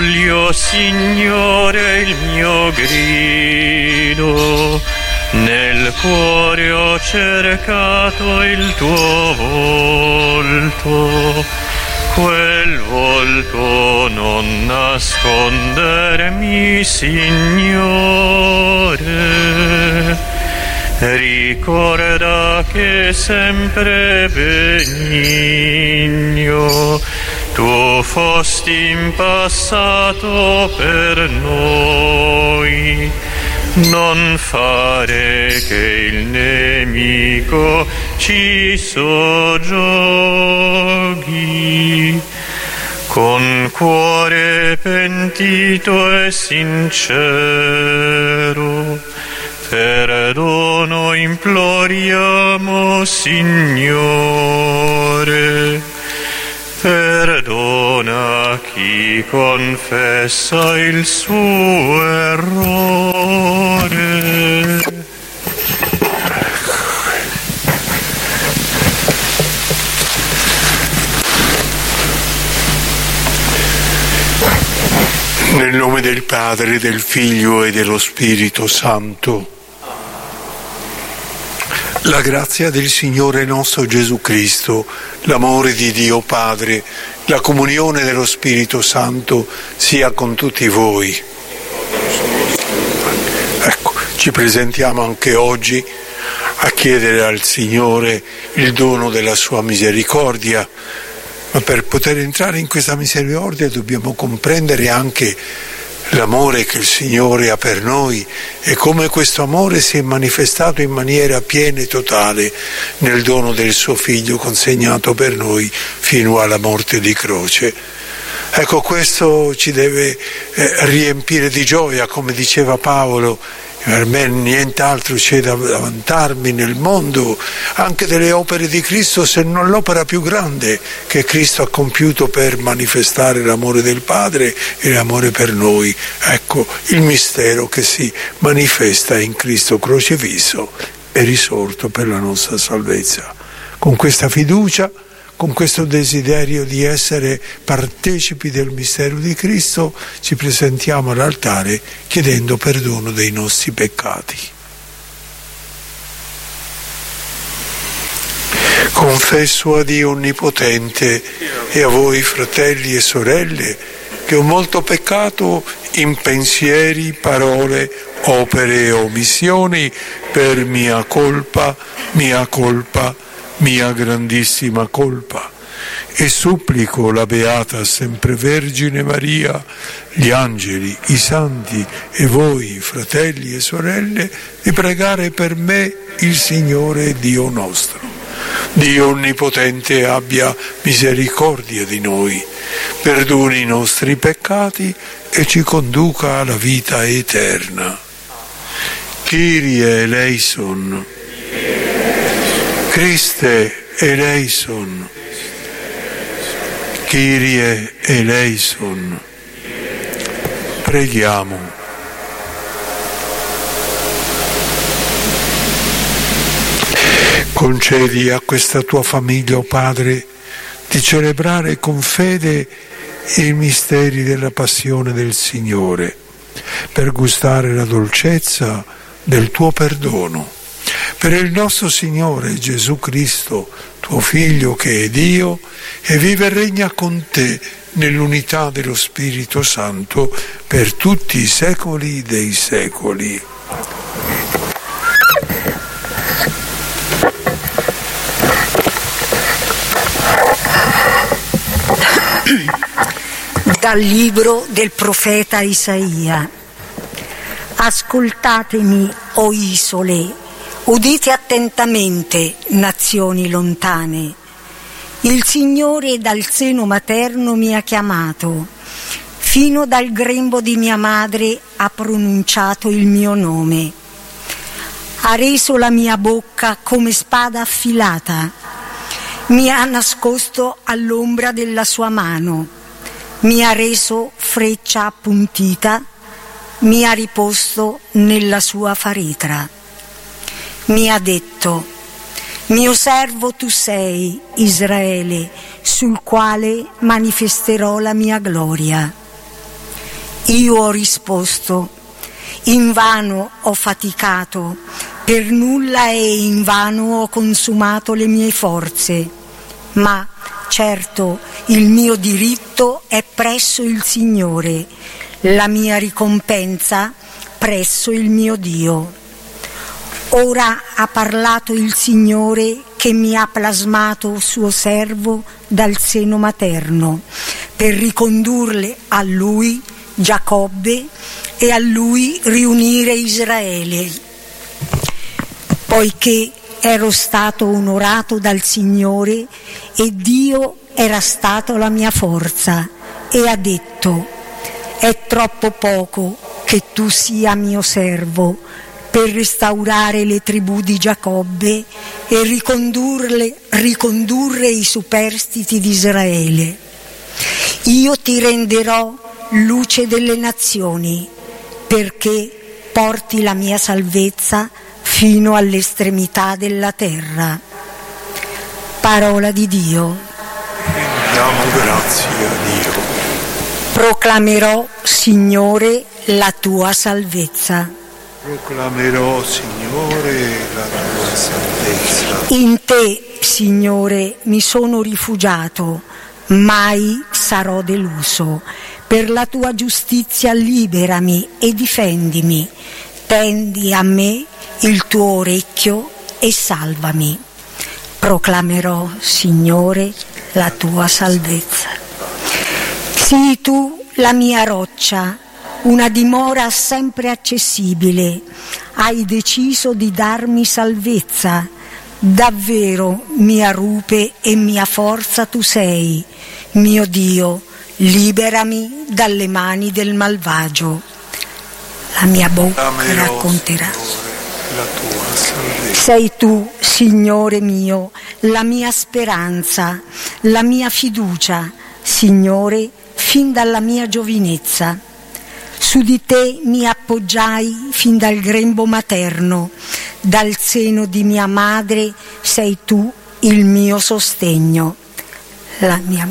Voglio, Signore, il mio grido, nel cuore ho cercato il tuo volto, quel volto non nascondermi, Signore. Ricorda che sempre benigno tu fosti in passato per noi. Non fare che il nemico ci soggiochi. Con cuore pentito e sincero, perdono imploriamo, Signore. Perdona chi confessa il suo errore. Nel nome del Padre, del Figlio e dello Spirito Santo. La grazia del Signore nostro Gesù Cristo, l'amore di Dio Padre, la comunione dello Spirito Santo sia con tutti voi. Ecco, ci presentiamo anche oggi a chiedere al Signore il dono della sua misericordia, ma per poter entrare in questa misericordia dobbiamo comprendere anche l'amore che il Signore ha per noi e come questo amore si è manifestato in maniera piena e totale nel dono del suo Figlio consegnato per noi fino alla morte di croce. Ecco, questo ci deve riempire di gioia, come diceva Paolo. Per me nient'altro c'è da vantarmi nel mondo, anche delle opere di Cristo, se non l'opera più grande che Cristo ha compiuto per manifestare l'amore del Padre e l'amore per noi. Ecco il mistero che si manifesta in Cristo crocifisso e risorto per la nostra salvezza. Con questa fiducia, con questo desiderio di essere partecipi del mistero di Cristo, ci presentiamo all'altare chiedendo perdono dei nostri peccati. Confesso a Dio Onnipotente e a voi, fratelli e sorelle, che ho molto peccato in pensieri, parole, opere e omissioni per mia colpa, mia grandissima colpa, e supplico la Beata Sempre Vergine Maria, gli angeli, i santi e voi, fratelli e sorelle, di pregare per me il Signore Dio nostro. Dio Onnipotente abbia misericordia di noi, perdoni i nostri peccati e ci conduca alla vita eterna. Kyrie eleison. Christe eleison, Kyrie eleison. Preghiamo. Concedi a questa tua famiglia, o Padre, di celebrare con fede i misteri della passione del Signore, per gustare la dolcezza del tuo perdono. Per il nostro Signore Gesù Cristo, tuo Figlio che è Dio e vive e regna con te nell'unità dello Spirito Santo per tutti i secoli dei secoli. Dal libro del profeta Isaia. Ascoltatemi, o isole, udite attentamente, nazioni lontane. Il Signore dal seno materno mi ha chiamato, fino dal grembo di mia madre ha pronunciato il mio nome. Ha reso la mia bocca come spada affilata, mi ha nascosto all'ombra della sua mano, mi ha reso freccia appuntita, mi ha riposto nella sua faretra. Mi ha detto: mio servo tu sei, Israele, sul quale manifesterò la mia gloria. Io ho risposto: invano ho faticato, per nulla e invano ho consumato le mie forze, ma certo il mio diritto è presso il Signore, la mia ricompensa presso il mio Dio. Ora ha parlato il Signore che mi ha plasmato suo servo dal seno materno, per ricondurle a lui Giacobbe e a lui riunire Israele, poiché ero stato onorato dal Signore e Dio era stato la mia forza, e ha detto: è troppo poco che tu sia mio servo per restaurare le tribù di Giacobbe e ricondurre i superstiti di Israele. Io ti renderò luce delle nazioni, perché porti la mia salvezza fino all'estremità della terra. Parola di Dio. Rendiamo grazie a Dio. Proclamerò, Signore, la tua salvezza. Proclamerò, Signore, la tua salvezza. In te, Signore, mi sono rifugiato, mai sarò deluso. Per la tua giustizia liberami e difendimi. Tendi a me il tuo orecchio e salvami. Proclamerò, Signore, la tua salvezza. Sii tu la mia roccia, una dimora sempre accessibile. Hai deciso di darmi salvezza. Davvero mia rupe e mia forza tu sei. Mio Dio, liberami dalle mani del malvagio. La mia bocca racconterà. La tua salvezza. Sei tu, Signore mio, la mia speranza, la mia fiducia, Signore, fin dalla mia giovinezza. Su di te mi appoggiai fin dal grembo materno, dal seno di mia madre sei tu il mio sostegno. La mia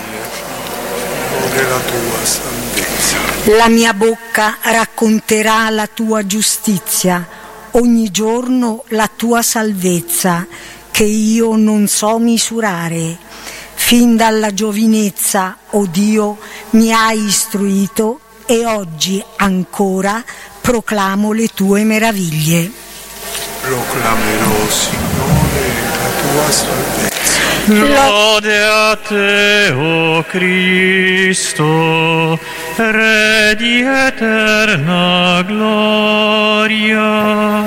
bocca racconterà la tua giustizia, ogni giorno la tua salvezza, che io non so misurare. Fin dalla giovinezza, o Dio, mi hai istruito e oggi ancora proclamo le tue meraviglie. Proclamerò, Signore, la tua salvezza. Lode a te, o Cristo, Re di eterna gloria.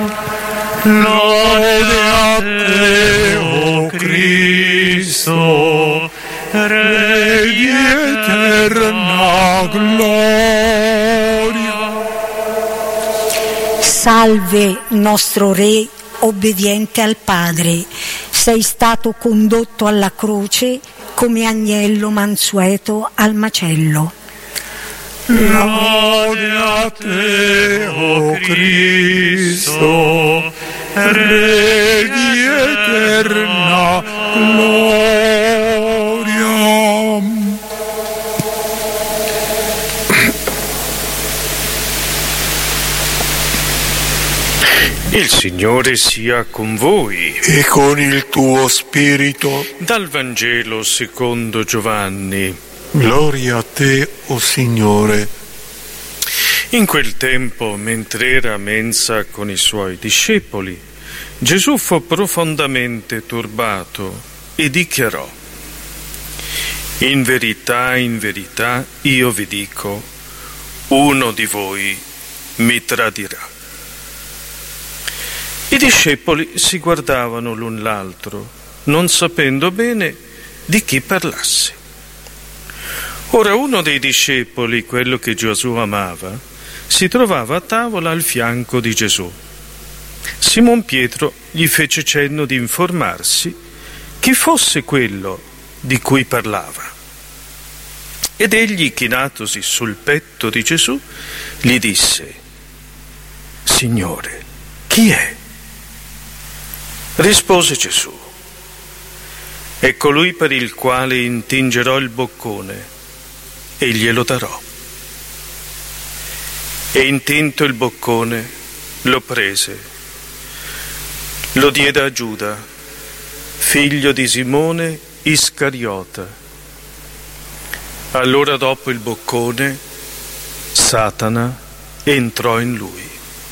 Lode a te, o Cristo, Re di eterna gloria. Salve nostro Re, obbediente al Padre, sei stato condotto alla croce come agnello mansueto al macello. Lode a te, o Cristo, Re di eterna gloria. Il Signore sia con voi. E con il tuo spirito. Dal Vangelo secondo Giovanni. Gloria a te, o Signore. In quel tempo, mentre era a mensa con i suoi discepoli, Gesù fu profondamente turbato e dichiarò: in verità, io vi dico, uno di voi mi tradirà. I discepoli si guardavano l'un l'altro, non sapendo bene di chi parlasse. Ora uno dei discepoli, quello che Gesù amava, si trovava a tavola al fianco di Gesù. Simon Pietro gli fece cenno di informarsi chi fosse quello di cui parlava. Ed egli, chinatosi sul petto di Gesù, gli disse: Signore, chi è? Rispose Gesù: è colui per il quale intingerò il boccone e glielo darò. e intinto il boccone lo prese, lo diede a Giuda, figlio di Simone Iscariota. Allora dopo il boccone Satana entrò in lui.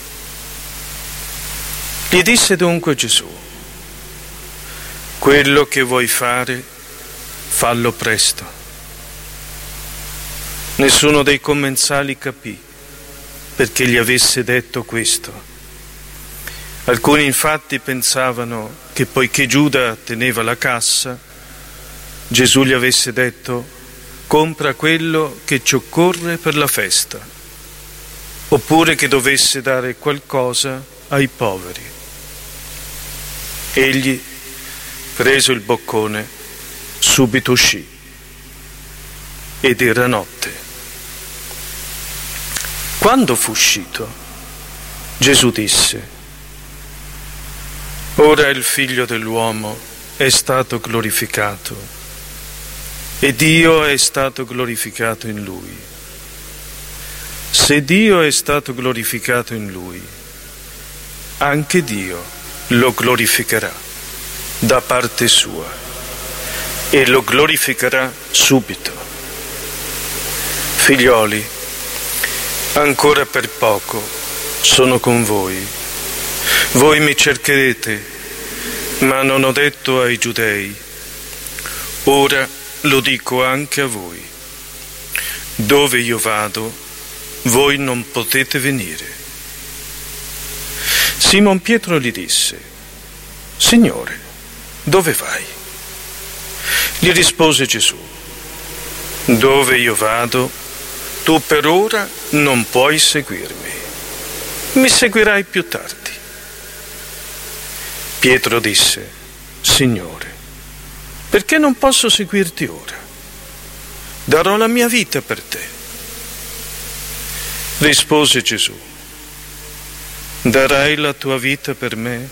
Gli disse dunque Gesù: quello che vuoi fare, fallo presto. Nessuno dei commensali capì perché gli avesse detto questo. Alcuni infatti pensavano che poiché Giuda teneva la cassa, Gesù gli avesse detto: compra quello che ci occorre per la festa, oppure che dovesse dare qualcosa ai poveri. Egli, preso il boccone, subito uscì, ed era notte. Quando fu uscito, Gesù disse: ora il Figlio dell'uomo è stato glorificato e Dio è stato glorificato in Lui. Se Dio è stato glorificato in Lui, anche Dio lo glorificherà da parte sua e lo glorificherà subito. Figlioli, ancora per poco sono con voi. Voi mi cercherete, ma non ho detto ai giudei. Ora lo dico anche a voi. Dove io vado, voi non potete venire. Simon Pietro gli disse: Signore, dove vai? Gli rispose Gesù: dove io vado, tu per ora non puoi seguirmi, mi seguirai più tardi. Pietro disse: Signore, perché non posso seguirti ora? Darò la mia vita per te. Rispose Gesù: darai la tua vita per me?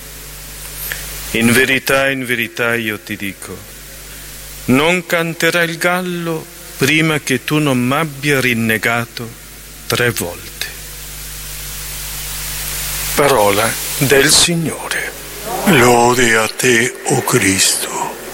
In verità io ti dico, non canterà il gallo prima che tu non m'abbia rinnegato 3 volte. Parola del Signore. Lode a te, o Cristo.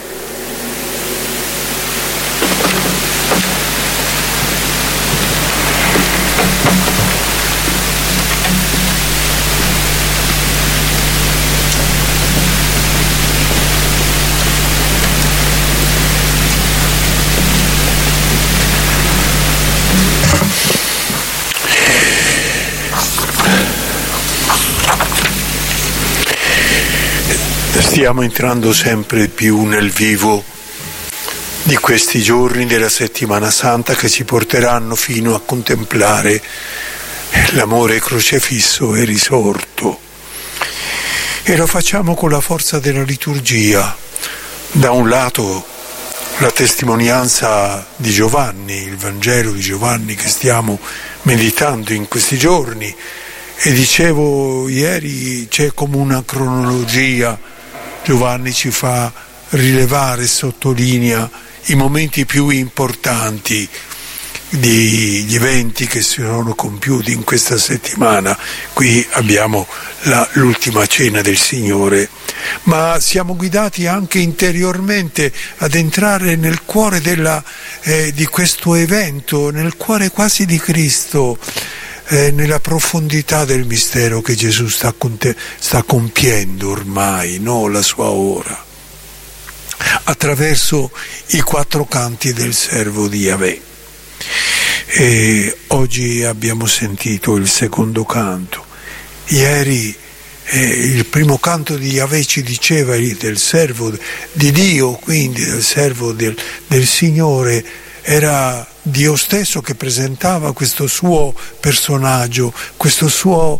Stiamo entrando sempre più nel vivo di questi giorni della Settimana Santa che ci porteranno fino a contemplare l'amore crocefisso e risorto. E lo facciamo con la forza della liturgia. Da un lato la testimonianza di Giovanni, il Vangelo di Giovanni che stiamo meditando in questi giorni, e dicevo ieri c'è come una cronologia. Giovanni ci fa rilevare, sottolinea i momenti più importanti degli eventi che si sono compiuti in questa settimana. Qui abbiamo l'ultima cena del Signore, ma siamo guidati anche interiormente ad entrare nel cuore di questo evento, nel cuore quasi di Cristo, nella profondità del mistero che Gesù sta compiendo ormai, no? La sua ora, attraverso i 4 canti del servo di Yahweh. E oggi abbiamo sentito il secondo canto. Ieri il primo canto di Yahweh ci diceva del servo di Dio, quindi del servo del Signore. Era Dio stesso che presentava questo suo personaggio, questo suo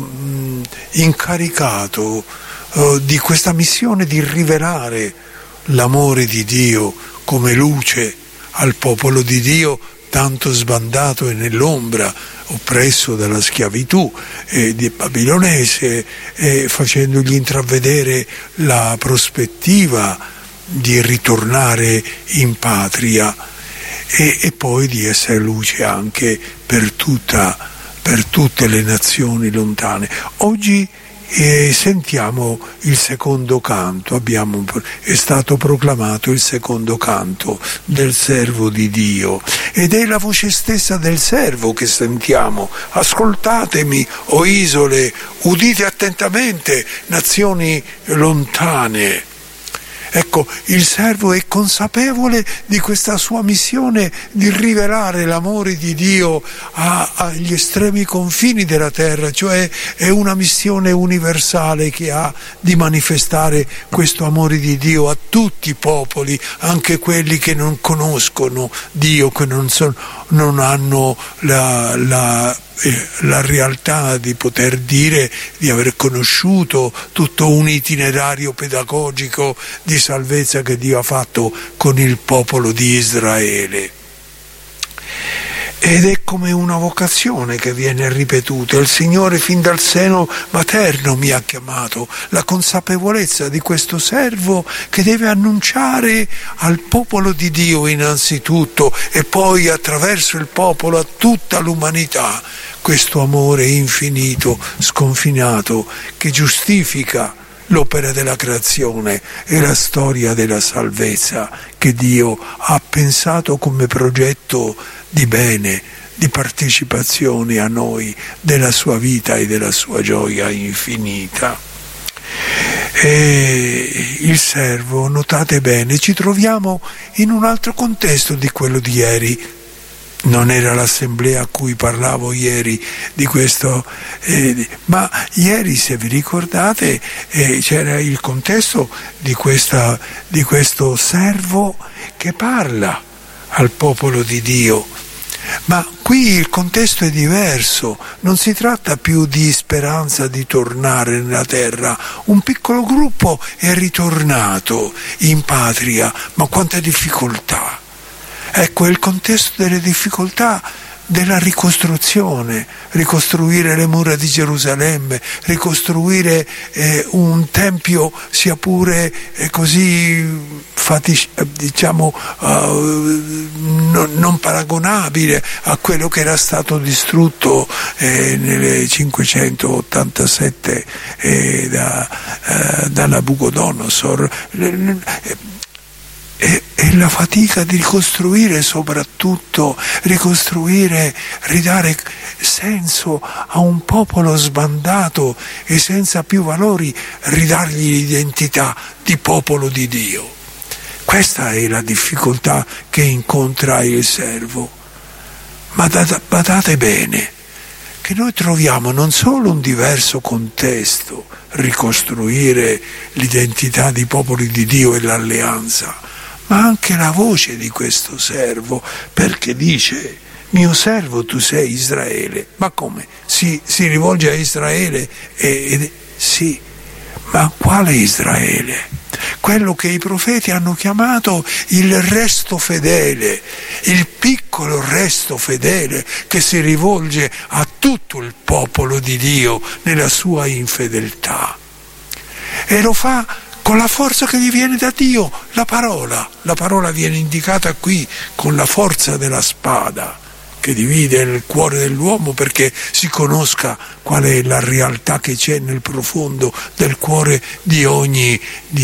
incaricato di questa missione di rivelare l'amore di Dio come luce al popolo di Dio tanto sbandato e nell'ombra, oppresso dalla schiavitù di babilonese, facendogli intravedere la prospettiva di ritornare in patria. E poi di essere luce anche per tutta per tutte le nazioni lontane. Oggi sentiamo il secondo canto, è stato proclamato il secondo canto del servo di Dio ed è la voce stessa del servo che sentiamo. Ascoltatemi, o isole, udite attentamente, nazioni lontane. Ecco, il servo è consapevole di questa sua missione di rivelare l'amore di Dio agli estremi confini della terra, cioè è una missione universale che ha di manifestare questo amore di Dio a tutti i popoli, anche quelli che non conoscono Dio, che non hanno la realtà di poter dire di aver conosciuto tutto un itinerario pedagogico di salvezza che Dio ha fatto con il popolo di Israele. Ed è come una vocazione che viene ripetuta. Il Signore fin dal seno materno mi ha chiamato, la consapevolezza di questo servo che deve annunciare al popolo di Dio innanzitutto e poi attraverso il popolo a tutta l'umanità questo amore infinito, sconfinato, che giustifica l'opera della creazione e la storia della salvezza che Dio ha pensato come progetto di bene, di partecipazione a noi della sua vita e della sua gioia infinita. E il servo, notate bene, ci troviamo in un altro contesto di quello di ieri. Non era l'assemblea a cui parlavo ieri di questo, ma ieri, se vi ricordate, c'era il contesto di questo servo che parla al popolo di Dio. Ma qui il contesto è diverso, non si tratta più di speranza di tornare nella terra. Un piccolo gruppo è ritornato in patria, ma quante difficoltà! Ecco, è il contesto delle difficoltà della ricostruzione, ricostruire le mura di Gerusalemme, ricostruire un tempio sia pure così non paragonabile a quello che era stato distrutto nel 587 da Nabucodonosor. E la fatica di ricostruire, soprattutto ricostruire, ridare senso a un popolo sbandato e senza più valori, ridargli l'identità di popolo di Dio. Questa è la difficoltà che incontra il servo. Ma badate bene che noi troviamo non solo un diverso contesto, ricostruire l'identità di popoli di Dio e l'alleanza, ma anche la voce di questo servo, perché dice: mio servo tu sei Israele. Ma come? Si rivolge a Israele? Sì, ma quale Israele? Quello che i profeti hanno chiamato il resto fedele, il piccolo resto fedele che si rivolge a tutto il popolo di Dio nella sua infedeltà. E lo fa con la forza che gli viene da Dio, la parola viene indicata qui con la forza della spada che divide il cuore dell'uomo perché si conosca qual è la realtà che c'è nel profondo del cuore di ogni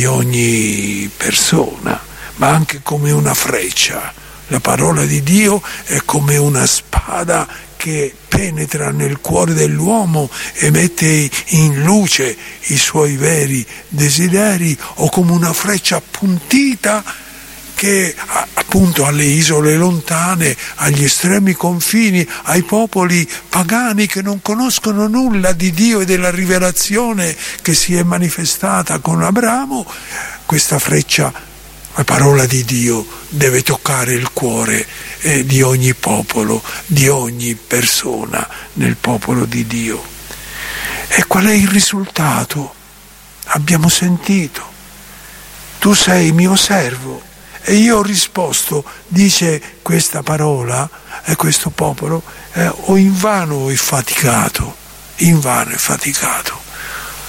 persona, ma anche come una freccia. La parola di Dio è come una spada che penetra nel cuore dell'uomo e mette in luce i suoi veri desideri, o come una freccia appuntita che appunto alle isole lontane, agli estremi confini, ai popoli pagani che non conoscono nulla di Dio e della rivelazione che si è manifestata con Abramo, questa freccia, la parola di Dio, deve toccare il cuore di ogni popolo, di ogni persona nel popolo di Dio. E qual è il risultato? Abbiamo sentito: tu sei mio servo. E io ho risposto, dice questa parola, questo popolo, ho invano e faticato,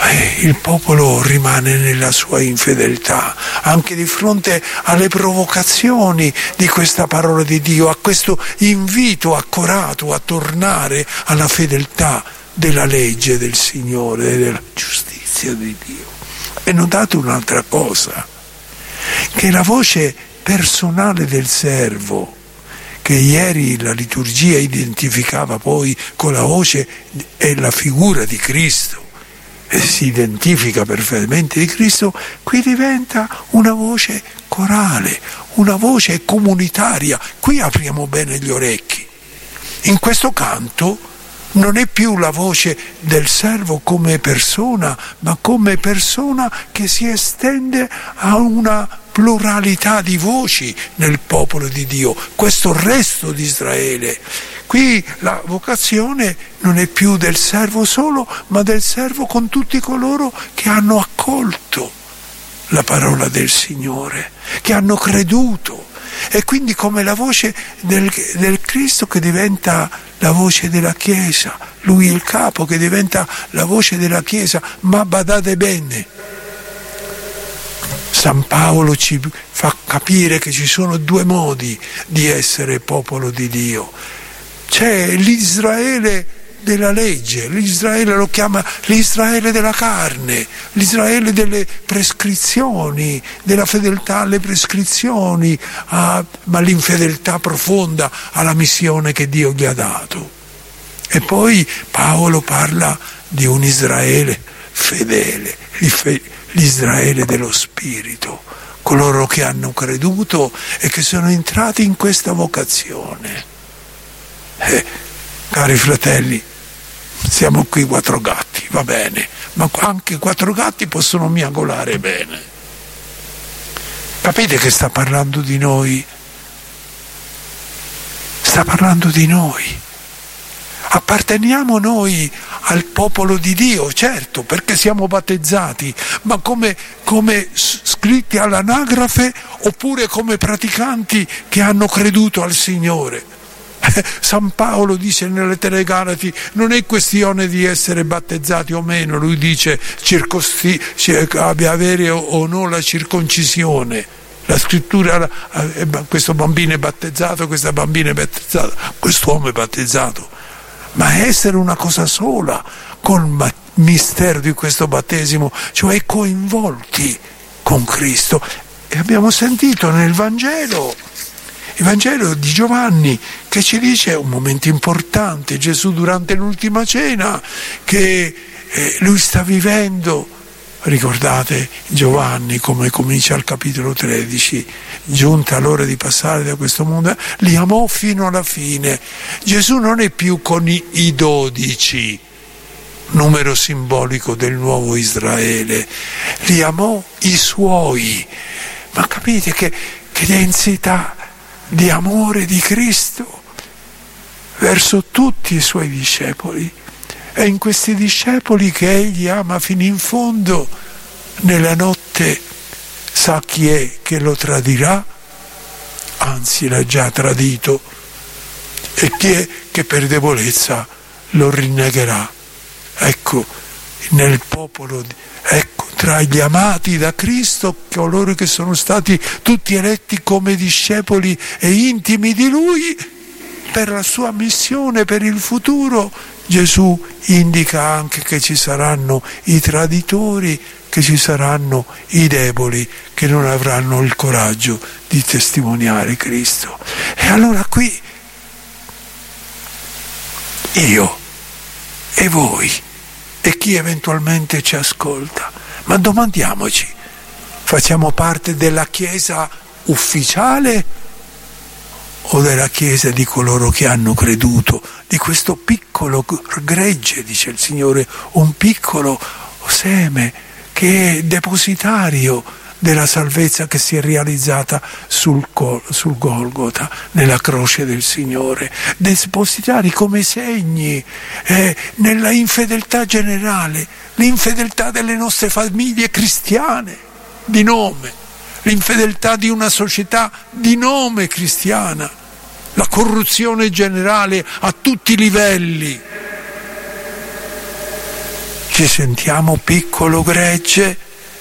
il popolo rimane nella sua infedeltà, anche di fronte alle provocazioni di questa parola di Dio, a questo invito accorato a tornare alla fedeltà della legge del Signore e della giustizia di Dio. E notate un'altra cosa, che la voce personale del servo, che ieri la liturgia identificava poi con la voce e la figura di Cristo, e si identifica perfettamente di Cristo, qui diventa una voce corale, una voce comunitaria. Qui apriamo bene gli orecchi. In questo canto non è più la voce del servo come persona, ma come persona che si estende a una pluralità di voci nel popolo di Dio, questo resto di Israele. Qui la vocazione non è più del servo solo, ma del servo con tutti coloro che hanno accolto la parola del Signore, che hanno creduto. E quindi come la voce del Cristo che diventa la voce della Chiesa, Lui il capo che diventa la voce della Chiesa, ma badate bene, San Paolo ci fa capire che ci sono due modi di essere popolo di Dio. C'è l'Israele della legge, l'Israele lo chiama l'Israele della carne, l'Israele delle prescrizioni, della fedeltà alle prescrizioni, ma l'infedeltà profonda alla missione che Dio gli ha dato. E poi Paolo parla di un Israele fedele, l'Israele dello Spirito, coloro che hanno creduto e che sono entrati in questa vocazione. Cari fratelli, siamo qui 4 gatti, va bene, ma anche 4 gatti possono miagolare bene. Capite che sta parlando di noi? Sta parlando di noi. Apparteniamo noi al popolo di Dio, certo, perché siamo battezzati, ma come scritti all'anagrafe oppure come praticanti che hanno creduto al Signore. San Paolo dice nelle lettere ai Galati, non è questione di essere battezzati o meno, lui dice abbia avere o no la circoncisione. La scrittura, questo bambino è battezzato, questa bambina è battezzata, quest'uomo è battezzato, ma essere una cosa sola col mistero di questo battesimo, cioè coinvolti con Cristo. E abbiamo sentito nel Vangelo, il Vangelo di Giovanni, che ci dice un momento importante, Gesù durante l'ultima cena, che lui sta vivendo. Ricordate Giovanni come comincia al capitolo 13, giunta l'ora di passare da questo mondo, li amò fino alla fine. Gesù non è più con i 12, numero simbolico del nuovo Israele, li amò i suoi. Ma capite che densità di amore di Cristo verso tutti i suoi discepoli. È in questi discepoli che egli ama fino in fondo. Nella notte sa chi è che lo tradirà, anzi l'ha già tradito, e chi è che per debolezza lo rinnegherà. Ecco, nel popolo, ecco, tra gli amati da Cristo, coloro che sono stati tutti eletti come discepoli e intimi di Lui, per la sua missione, per il futuro, Gesù indica anche che ci saranno i traditori, che ci saranno i deboli che non avranno il coraggio di testimoniare Cristo. E allora qui io e voi e chi eventualmente ci ascolta, ma domandiamoci, facciamo parte della Chiesa ufficiale o della Chiesa di coloro che hanno creduto, di questo piccolo gregge, dice il Signore, un piccolo seme che è depositario della salvezza che si è realizzata sul Golgota, nella croce del Signore, depositari come segni nella infedeltà generale, l'infedeltà delle nostre famiglie cristiane di nome, l'infedeltà di una società di nome cristiana, la corruzione generale a tutti i livelli. Ci sentiamo piccolo gregge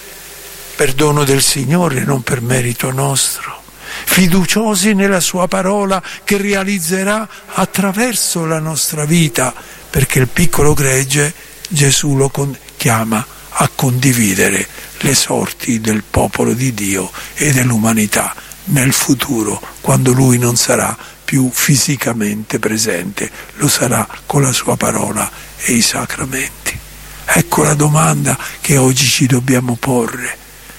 per dono del Signore, non per merito nostro, fiduciosi nella sua parola che realizzerà attraverso la nostra vita, perché il piccolo gregge Gesù lo chiama a condividere le sorti del popolo di Dio e dell'umanità nel futuro, quando Lui non sarà più fisicamente presente, lo sarà con la sua parola e i sacramenti. Ecco la domanda che oggi ci dobbiamo porre.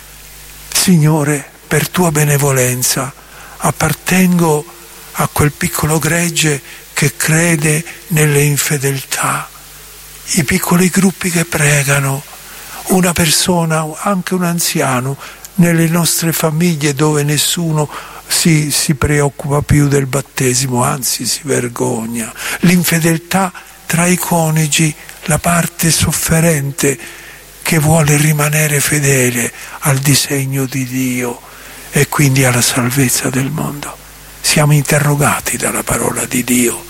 Signore, per tua benevolenza appartengo a quel piccolo gregge che crede nelle infedeltà, i piccoli gruppi che pregano, una persona, anche un anziano, nelle nostre famiglie dove nessuno si preoccupa più del battesimo, anzi si vergogna, l'infedeltà tra i coniugi, la parte sofferente che vuole rimanere fedele al disegno di Dio e quindi alla salvezza del mondo. Siamo interrogati dalla parola di Dio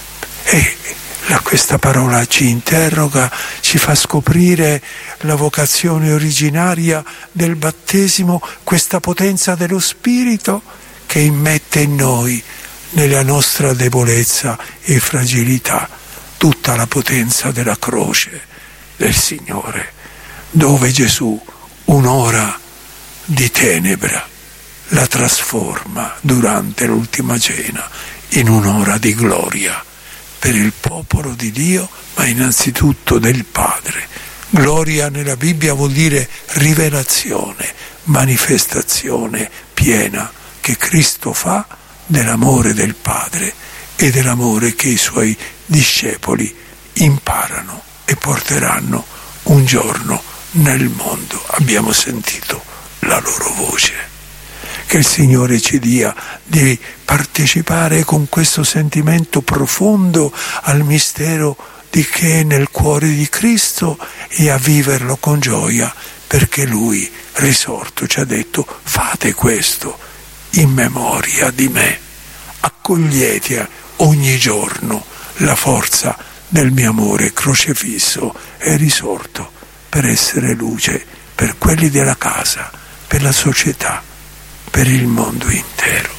e questa parola ci interroga, ci fa scoprire la vocazione originaria del battesimo, questa potenza dello Spirito che immette in noi, nella nostra debolezza e fragilità, tutta la potenza della croce del Signore, dove Gesù un'ora di tenebra la trasforma durante l'ultima cena in un'ora di gloria per il popolo di Dio, ma innanzitutto del Padre. Gloria nella Bibbia vuol dire rivelazione, manifestazione piena che Cristo fa dell'amore del Padre e dell'amore che i Suoi discepoli imparano e porteranno un giorno nel mondo. Abbiamo sentito la loro voce. Che il Signore ci dia di partecipare con questo sentimento profondo al mistero di che è nel cuore di Cristo e a viverlo con gioia, perché Lui, risorto, ci ha detto: fate questo in memoria di me, accogliete ogni giorno la forza del mio amore crocefisso e risorto per essere luce per quelli della casa, per la società, per il mondo intero.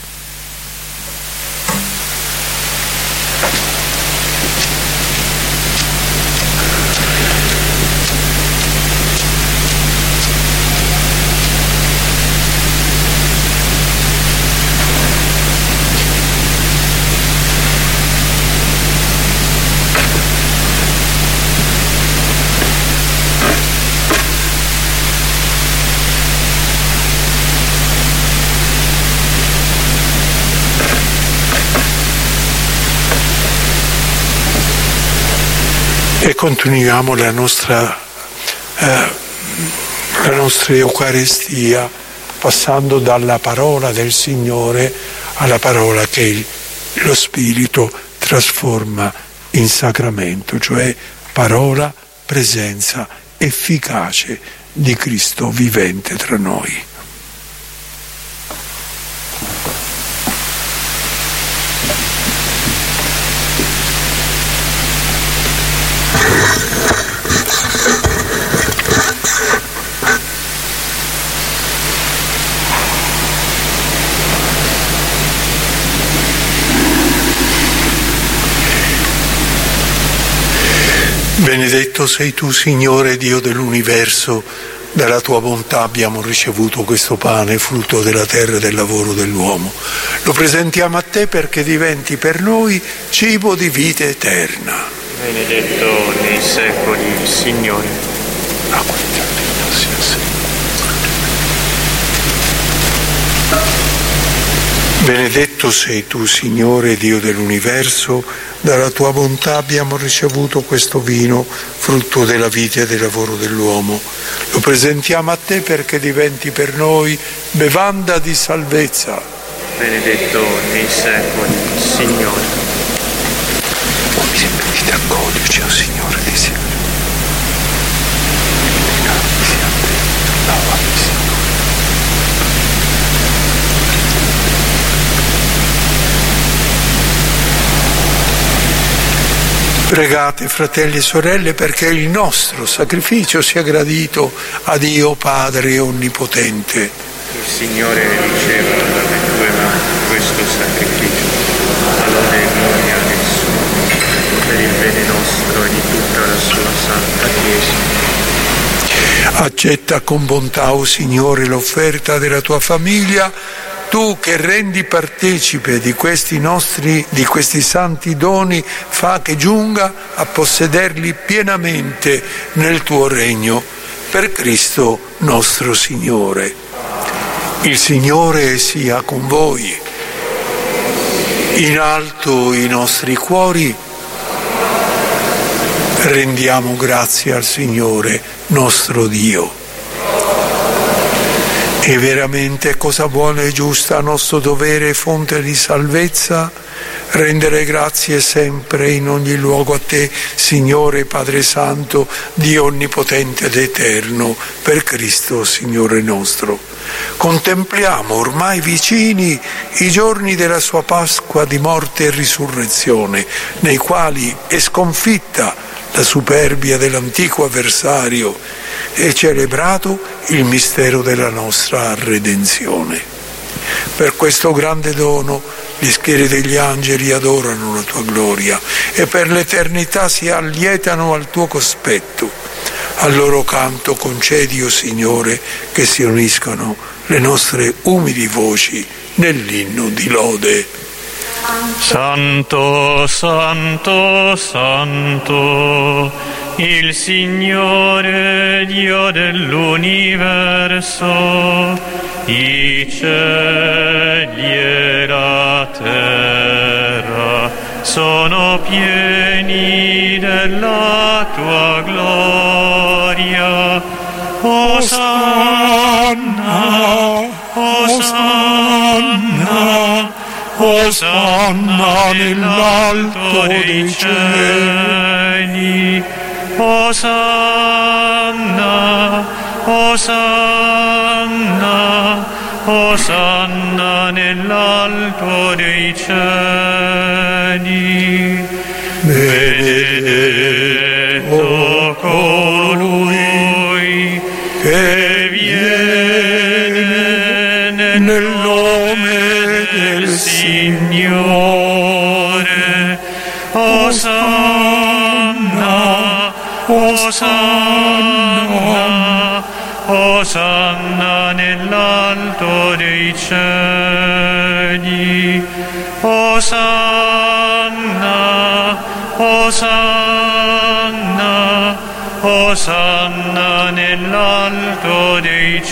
E continuiamo la nostra Eucaristia passando dalla parola del Signore alla parola che lo Spirito trasforma in sacramento, cioè parola, presenza efficace di Cristo vivente tra noi. Benedetto sei tu, Signore Dio dell'universo, dalla tua bontà abbiamo ricevuto questo pane, frutto della terra e del lavoro dell'uomo. Lo presentiamo a te perché diventi per noi cibo di vita eterna. Benedetto nei secoli il Signore. Benedetto sei tu, Signore Dio dell'universo, dalla tua bontà abbiamo ricevuto questo vino, frutto della vita e del lavoro dell'uomo. Lo presentiamo a te perché diventi per noi bevanda di salvezza. Benedetto nei secoli il Signore. Mi sembra di accoglierci, oh Signore dei Signori. Pregate, fratelli e sorelle, perché il nostro sacrificio sia gradito a Dio Padre Onnipotente. Il Signore riceva dalle tue mani questo sacrificio, a lode e gloria del suo nome, per il bene nostro e di tutta la sua santa Chiesa. Accetta con bontà, o Signore, l'offerta della tua famiglia, tu che rendi partecipe di questi santi doni, fa che giunga a possederli pienamente nel tuo regno, per Cristo nostro Signore. Il Signore sia con voi. In alto i nostri cuori, rendiamo grazie al Signore nostro Dio. È veramente cosa buona e giusta, nostro dovere e fonte di salvezza, rendere grazie sempre in ogni luogo a te, Signore Padre Santo, Dio Onnipotente ed Eterno, per Cristo Signore nostro. Contempliamo ormai vicini i giorni della sua Pasqua di morte e risurrezione, nei quali è sconfitta la superbia dell'antico avversario e celebrato il mistero della nostra redenzione. Per questo grande dono le schiere degli angeli adorano la tua gloria e per l'eternità si allietano al tuo cospetto. Al loro canto concedi, o Signore, che si uniscano le nostre umili voci nell'inno di lode. Santo, Santo, Santo, il Signore Dio dell'universo, i cieli e la terra sono pieni della tua gloria. Osanna, Osanna, Osanna nell'alto dei cieli. Osanna, Osanna, Osanna nell'alto dei cieli. Benedetto colui che viene nel nome del Signore. Osanna, Osanna, Osanna nell'alto dei cieli. Osanna, Osanna, Osanna nell'alto dei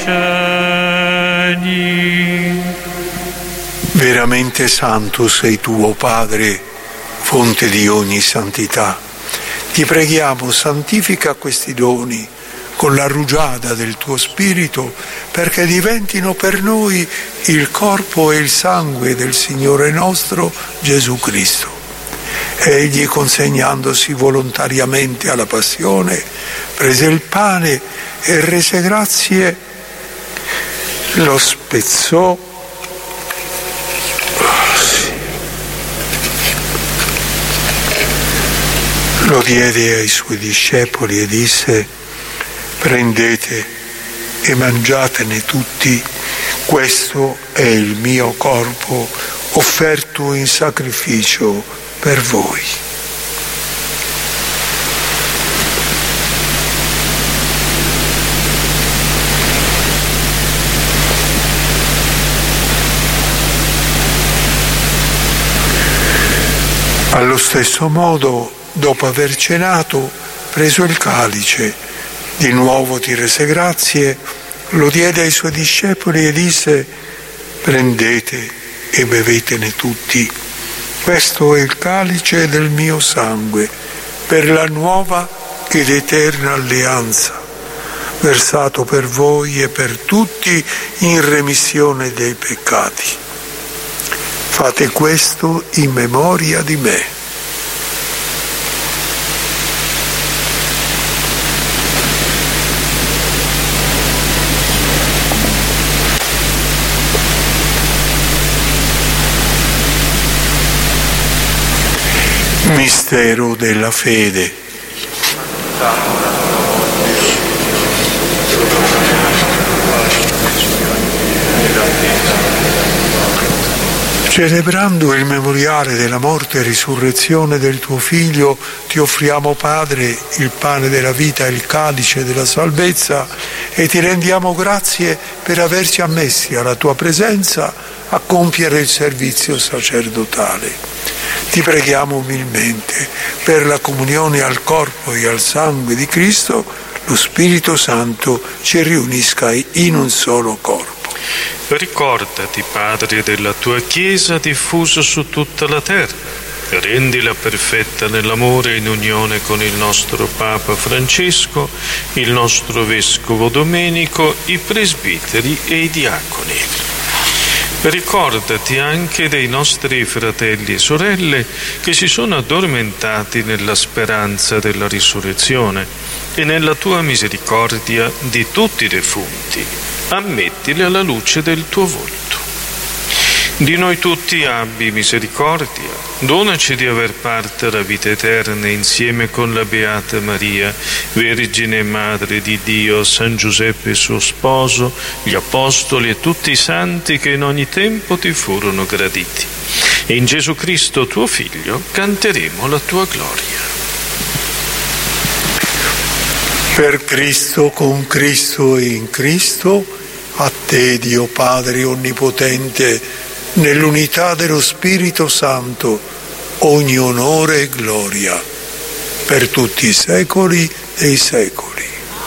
cieli. Veramente santo sei tu, o Padre, fonte di ogni santità. Ti preghiamo, santifica questi doni con la rugiada del tuo Spirito, perché diventino per noi il corpo e il sangue del Signore nostro Gesù Cristo. Egli, consegnandosi volontariamente alla passione, prese il pane e rese grazie, lo spezzò, lo diede ai suoi discepoli e disse: prendete e mangiatene tutti, questo è il mio corpo offerto in sacrificio per voi. Allo stesso modo, dopo aver cenato, preso il calice, di nuovo ti rese grazie, lo diede ai suoi discepoli e disse: prendete e bevetene tutti, questo è il calice del mio sangue, per la nuova ed eterna alleanza, versato per voi e per tutti in remissione dei peccati. Fate questo in memoria di me. Mistero della fede. Celebrando il memoriale della morte e risurrezione del tuo Figlio, ti offriamo, Padre, il pane della vita e il calice della salvezza e ti rendiamo grazie per averci ammessi alla tua presenza a compiere il servizio sacerdotale. Ti preghiamo umilmente per la comunione al corpo e al sangue di Cristo, lo Spirito Santo ci riunisca in un solo corpo. Ricordati, Padre, della tua Chiesa diffusa su tutta la terra e rendila perfetta nell'amore in unione con il nostro Papa Francesco, il nostro Vescovo Domenico, i presbiteri e i diaconi. Ricordati anche dei nostri fratelli e sorelle che si sono addormentati nella speranza della risurrezione e nella tua misericordia di tutti i defunti. Ammettili alla luce del tuo volto. Di noi tutti abbi misericordia, donaci di aver parte alla vita eterna insieme con la Beata Maria, Vergine e Madre di Dio, San Giuseppe suo sposo, gli Apostoli e tutti i santi che in ogni tempo ti furono graditi. E in Gesù Cristo tuo Figlio canteremo la tua gloria. Per Cristo, con Cristo e in Cristo, a te, Dio Padre Onnipotente, nell'unità dello Spirito Santo, ogni onore e gloria, per tutti i secoli dei secoli.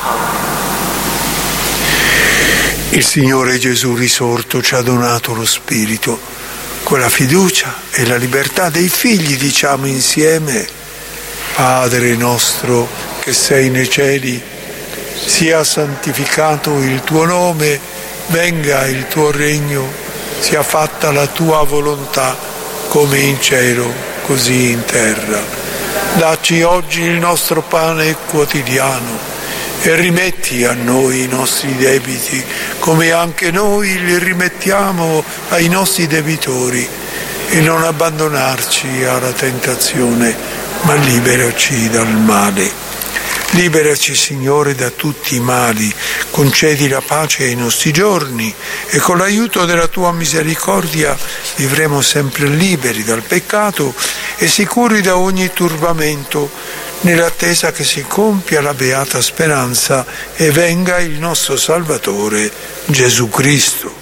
Il Signore Gesù risorto ci ha donato lo Spirito. Con la fiducia e la libertà dei figli diciamo insieme: Padre nostro che sei nei cieli, sia santificato il tuo nome, venga il tuo regno, sia fatta la tua volontà, come in cielo, così in terra. Dacci oggi il nostro pane quotidiano e rimetti a noi i nostri debiti, come anche noi li rimettiamo ai nostri debitori, e non abbandonarci alla tentazione, ma liberaci dal male. Liberaci, Signore, da tutti i mali, concedi la pace ai nostri giorni e con l'aiuto della tua misericordia vivremo sempre liberi dal peccato e sicuri da ogni turbamento, nell'attesa che si compia la beata speranza e venga il nostro Salvatore Gesù Cristo.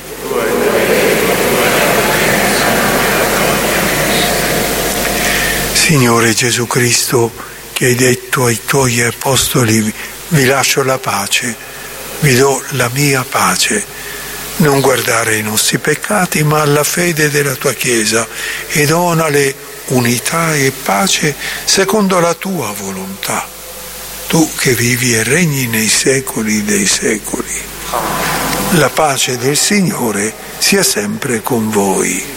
Signore Gesù Cristo, che hai detto ai tuoi apostoli: vi lascio la pace, vi do la mia pace. Non guardare ai nostri peccati, ma alla fede della tua Chiesa, e donale unità e pace secondo la tua volontà. Tu che vivi e regni nei secoli dei secoli. La pace del Signore sia sempre con voi.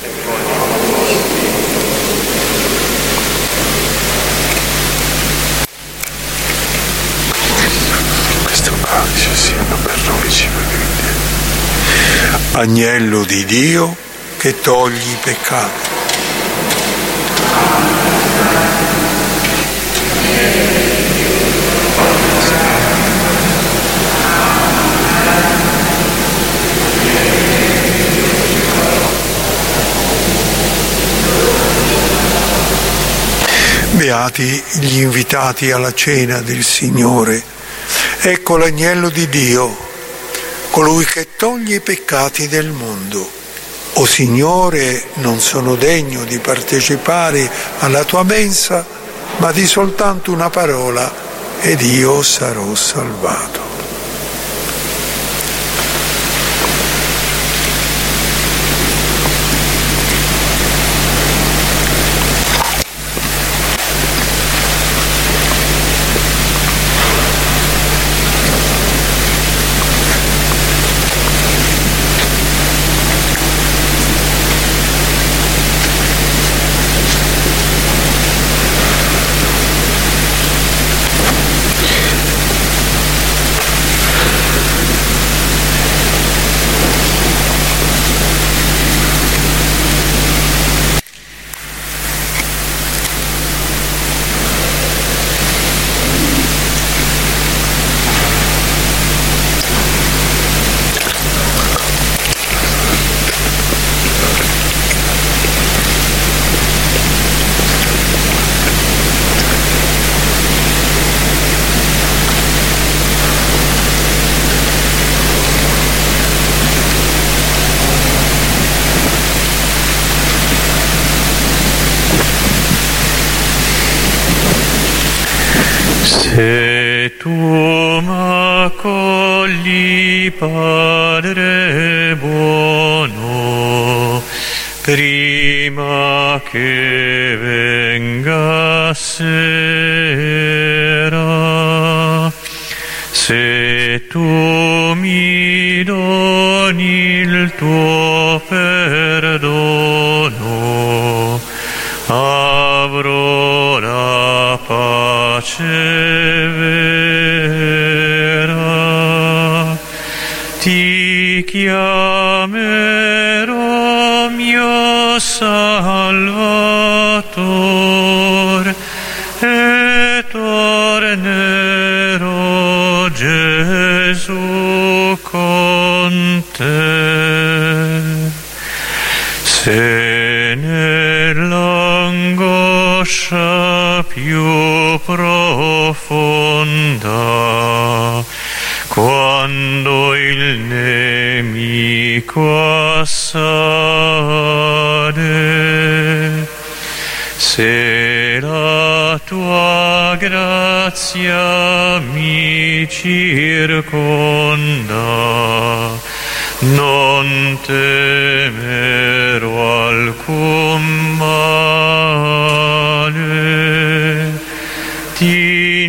Agnello di Dio che togli i peccati. Beati gli invitati alla cena del Signore. Ecco l'agnello di Dio, colui che toglie i peccati del mondo. O Signore, non sono degno di partecipare alla tua mensa, ma di soltanto una parola ed io sarò salvato. Se tu m'accogli, Padre buono, prima che venga sera, se tu mi doni il tuo perdono, avrò la pace vera. Ti chiamerò mio Salvatore e tornerò, Gesù, con te. Se nell'angoscia più profonda, quando il nemico assale, se la tua grazia mi circonda, non temerò alcun male. Ti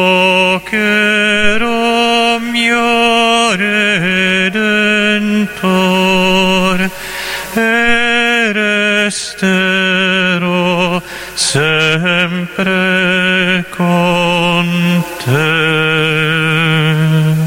invocherò, mio Redentore, e resterò sempre con te.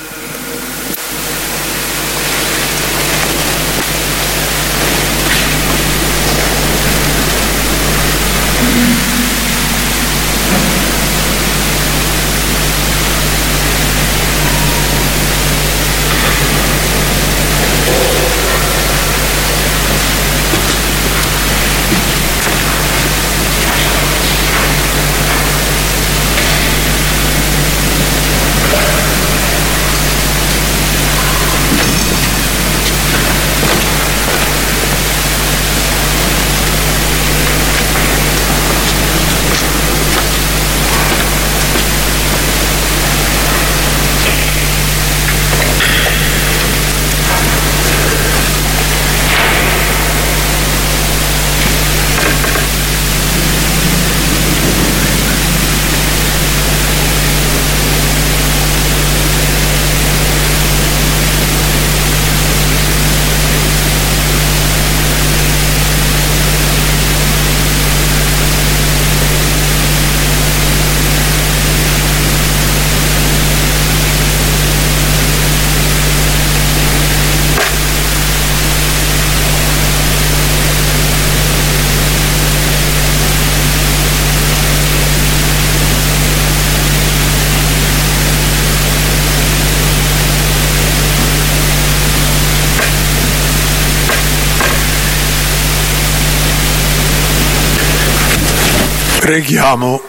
Preghiamo.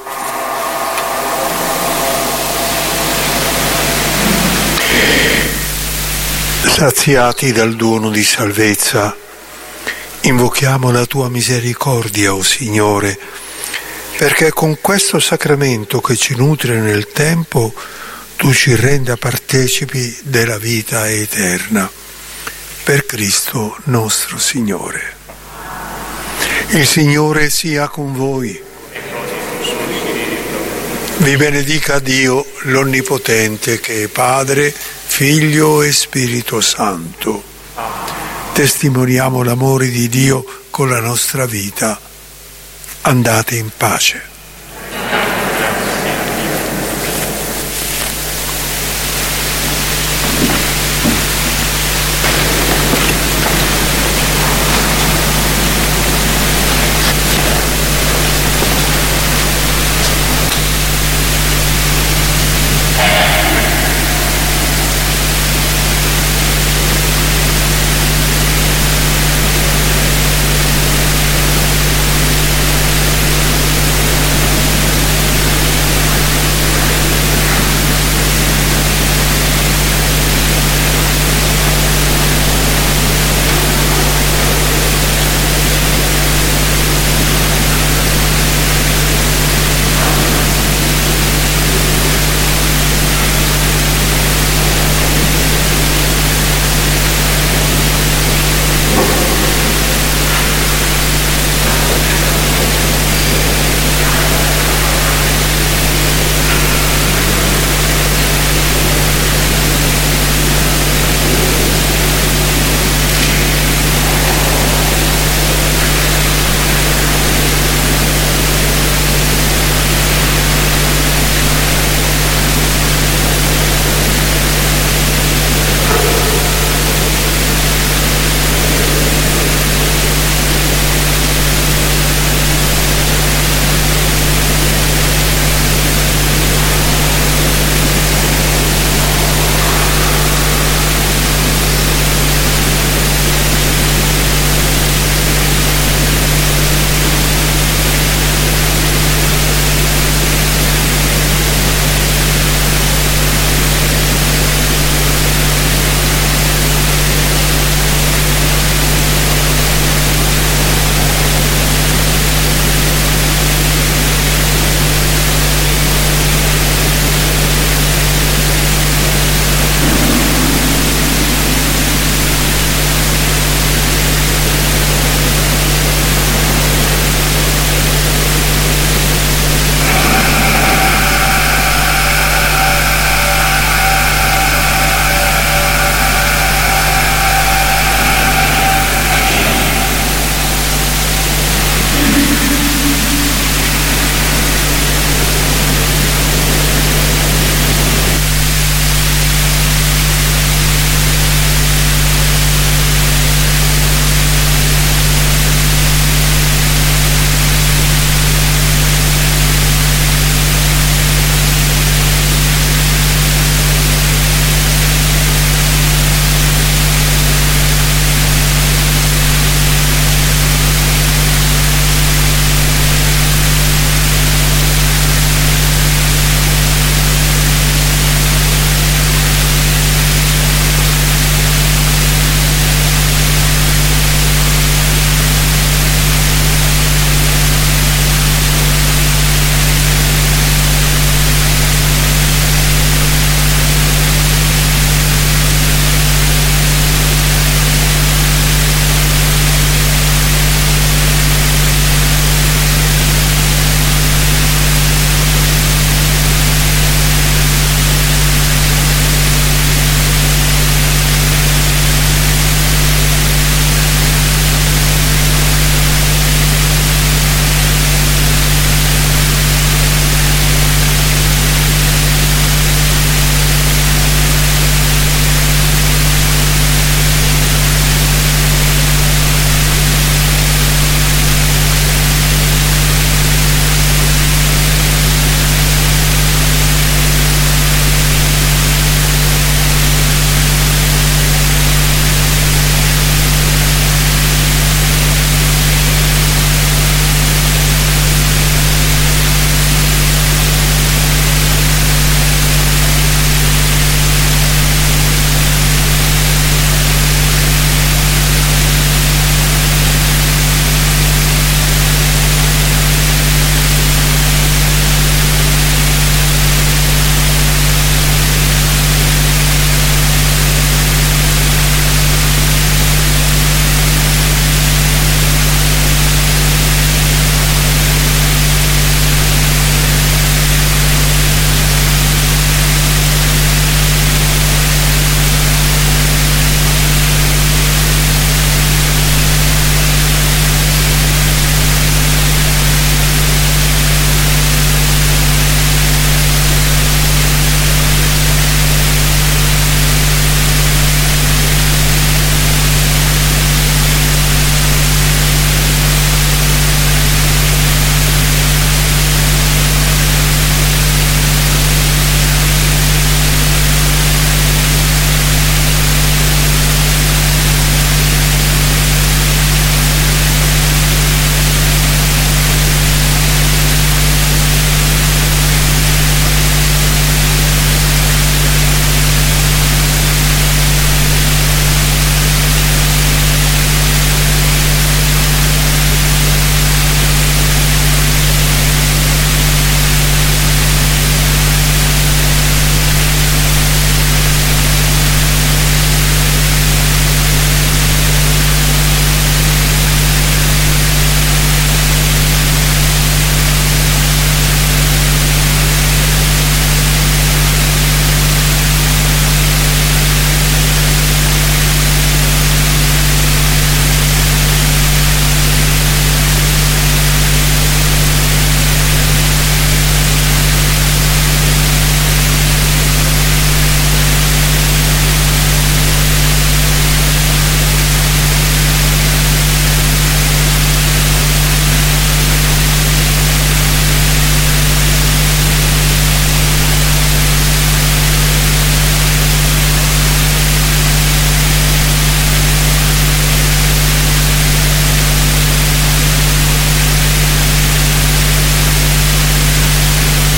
Saziati dal dono di salvezza, invochiamo la tua misericordia, o Signore, perché con questo sacramento che ci nutre nel tempo, tu ci renda partecipi della vita eterna. Per Cristo nostro Signore. Il Signore sia con voi. Vi benedica Dio l'Onnipotente, che è Padre, Figlio e Spirito Santo. Testimoniamo l'amore di Dio con la nostra vita. Andate in pace.